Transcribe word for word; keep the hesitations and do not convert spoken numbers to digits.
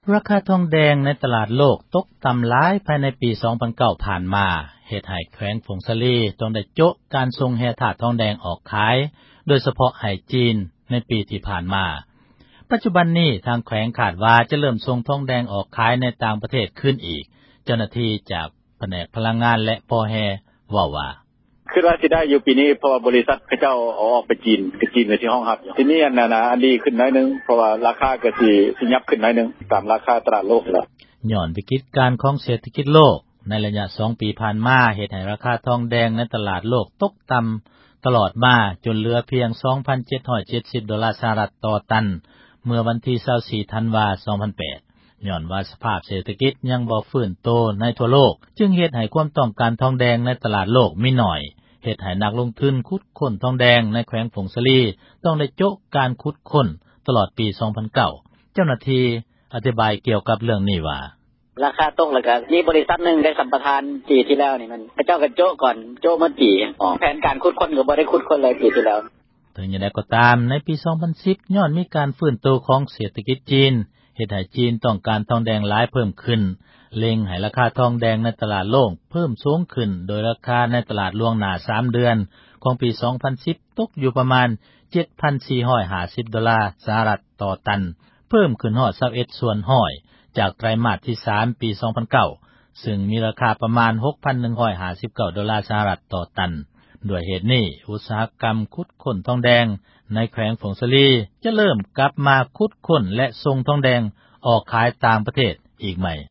ราคาทองแดงในตลาดโลกตกต่ำหลายภายในปี สองพันเก้า ผ่านมาเฮ็ดให้แขวงฝงสะลีต้องได้โจะการส่งแร่ธาตุทองแดงออกขายโดยเฉพาะให้จีนในปีที่ผ่านมาปัจจุบันนี้ทางแขวงคาดว่าจะเริ่มส่งทองแดงออกขายในต่างประเทศขึ้นอีกเจ้าหน้าที่จากแผนกพลังงานและปอแฮเว้าว่าคือว่าสิได้อยู่ปีนี้เพราะว่าบริษัทเขาเจ้าเอาออกไปจีนไปจีนในที่ห้องรับทีนี้อันนั้นน่ะอันดีขึ้นหน่อยนึงเพราะว่าราคาก็สิสิยับขึ้นหน่อยนึงตามราคาตลาดโลกแล้วย้อนวิกฤตการของเศรษฐกิจโลกในระยะสองปีผ่านมาเฮ็ดให้ราคาทองแดงในตลาดโลกตกต่ำตลอดมาจนเหลือเพียง สองพันเจ็ดร้อยเจ็ดสิบ ดอลลาร์สหรัฐต่อตันเมื่อวันที่ยี่สิบสี่ธันวาคม สองพันแปดย้อนว่าสภาพเศรษฐกิจยังบ่ฟื้นโตในทั่วโลกจึงเฮ็ดให้ความต้องการทองแดงในตลาดโลกมีน้อยเฮ็ดให้นักลงทุนขุดค้นทองแดงในแขวงฝงสะลีต้องได้โจะการขุดค้นตลอดปี สองพันเก้า เจ้าหน้าที่อธิบายเกี่ยวกับเรื่องนี้ว่าราคาตกแล้วก็มีบริษัทนึงได้สัมปทานปีที่แล้วนี่มันเจ้าก็โจะก่อนโจะมาปีออกแผนการขุดค้นก็บ่ได้ขุดค้นเลยปีที่แล้วถึงอย่างไรก็ตามในปี สองพันสิบ ย้อนมีการฟื้นตัวของเศรษฐกิจจีนเฮ็ดให้จีนต้องการทองแดงหลายเพิ่มขึ้นเล็งให้ราคาทองแดงในตลาดโลกเพิ่มสูงขึ้นโดยราคาในตลาดล่วงหน้าสามเดือนของปี สองพันสิบ ตกอยู่ประมาณ เจ็ดพันสี่ร้อยห้าสิบ ดอลลาร์สหรัฐต่อตันเพิ่มขึ้นฮอด ยี่สิบเอ็ดส่วนร้อยจากไตรมาสที่สามปี สองพันเก้า ซึ่งมีราคาประมาณ หกพันหนึ่งร้อยห้าสิบเก้า ดอลลาร์สหรัฐต่อตันด้วยเหตุนี้อุตสาหกรรมขุดค้นทองแดงในแขวงฝงสะลีจะเริ่มกลับมาขุดค้นและส่งทองแดงออกขายต่างประเทศอีกใหม่